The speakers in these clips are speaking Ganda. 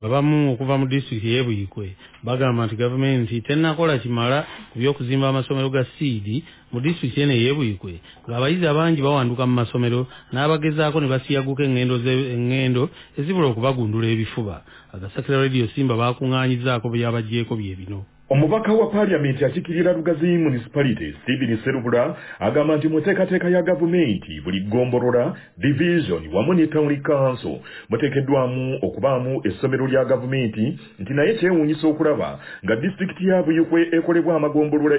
Babamu okuva mu district y'Ebuyikwe bagamba nti gavumenti tennakola kimala ku by'okuzimba amasomero ga seed mu district eno y'Ebuyikwe ng'abayizi abangi bawanduka mu masomero n'abagezaako ne basiyaguka engendo ezibula okubagundula ebifuba. Agasakira Radio Simba bakuŋŋaanyizaako byabaggyeko bye bino. Omubaka wa Parliament akikirira Lugazi Municipality Stephen Serubula agamba nti muteekateeka ya gavumenti buli ggombolola division wamu ne town council muteekeddwamu okubaamu essomero lya gavumenti nti naye kyewuunyisa okulaba nga disitulikiti ya Buyikwe ekolebwa amagombolola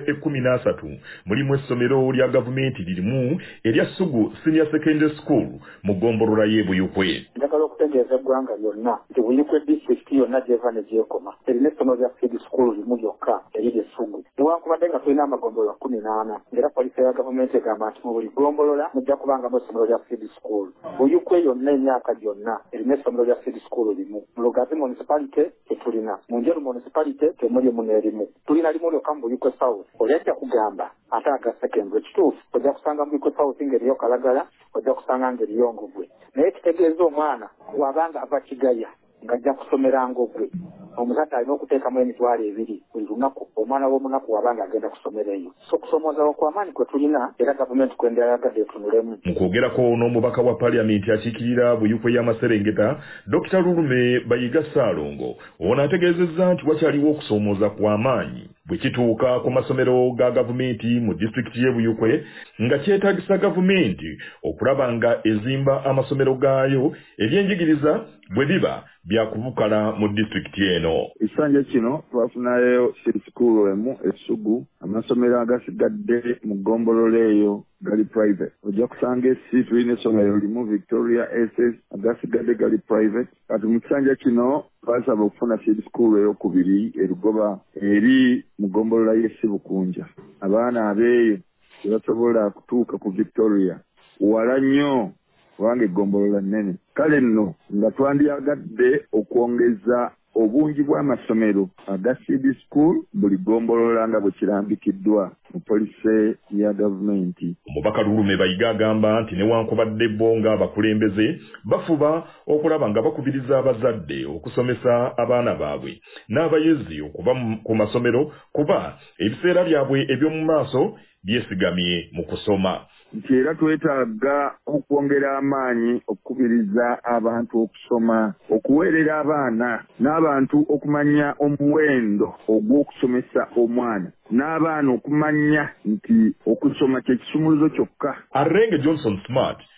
13 mulimu essomero lya gavumenti lirimu erya Ssugu Senior Secondary School mu ggombolola y'e Buyikwe. Njagala okutegeeza eggwanga lyonna nti Buyikwe disitulikiti yonna gy'eva ne gyekoma erina essomero lya Feed School limu lyokka eriri Ssugu. Newankubadde nga tulina amagombolola 18 ng'era poliisi ya gavumenti egamba nti mu buli ggombolola mujja kubangamu essomero lya Feed School. Buyikwe yonna emyaka gyonna erina essomero lya Feed School limu. Mu Lugazi Municipality tetulina, mu Njeru Municipality temuli mu n'erimu. Tulina limu lyokka mu Buyikwe South. Olyajja kugamba ate aga secondary ekituufu ojja kusanga mu Buyikwe South ng'eriyo Kalagala, ojja kusanga ng'eriyo Ngogwe. Naye kitegeeza omwana bw'abanga ava Kigaya ng'ajja kusomera Ngogwe, omuzadde alina okuteekamu emitwalo 2 buli lunaku omwana w'omunaku wabanga agenda kusomera eyo. So kusomooza okw'amaanyi kwe tulina era gavumenti kwendera yagadde etunulemu. Mu kwogerako n'omubaka wa Parliament akiikirira Buyikwe y'Amaserengeta Dr. Lulume Bayiga Ssaalongo ono ategeezezza nti wakyaliwo okusoomooza kw'amaanyi bwe kituuka ku masomero ga gavumenti mu disitulikiti y'e Buyikwe nga kyetaagisa gavumenti okulaba nga ezimba amasomero gaayo ebyenjigiriza bwe biba byakubukala mu disitulikiti eno. Ekisanja kino twafunayo sikulu emu Essugu, amasomero agasigadde mu ggombolola eyo gali private. Ojja kusanga esi tulina essomero limu Victoria SS agasigadde gali private. Kati mu kisanja kino twasaba okufuna sikulu ey'okubiri erugoba eri mu ggombolola y'e Sibukunja. Abaana abeeyo tebasobola kutuuka ku Victoria wala nnyo wange ggombolola nnene. Kale nno nga twandyagadde okwongeza obungi bw'amasomero aga CD School buli ggombolola nga bwe kirambikiddwa mu poliisi ya gavumenti. Omubaka Lulume Bayiga agamba nti newankubadde bo ng'abakulembeze bafuba okulaba nga bakubiriza abazadde okusomesa abaana baabwe n'abayizi okuva ku masomero kuba ebiseera byabwe eby'omu maaso byesigamye mu kusoma. Nti era twetaaga okwongera amaanyi okukubiriza abantu okusoma, okuweerera abaana n'abantu okumanya omuwendo ogw'okusomesa omwana n'abaana okumanya nti okusoma kye kisumuluzo kyokka. Arrenge Johnson Smart